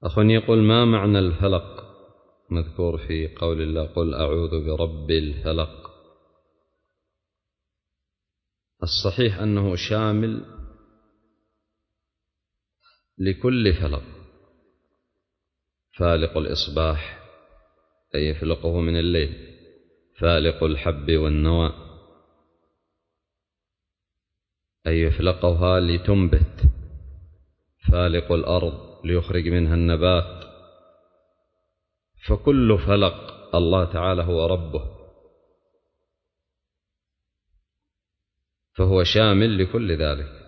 أخ يقول: ما معنى الفلق مذكور في قول الله قل أعوذ برب الفلق؟ الصحيح أنه شامل لكل فلق، فالق الإصباح أي يفلقه من الليل، فالق الحب والنوى أي يفلقها لتنبت، فالق الأرض ليخرج منها النبات، فكل فلق الله تعالى هو ربه، فهو شامل لكل ذلك.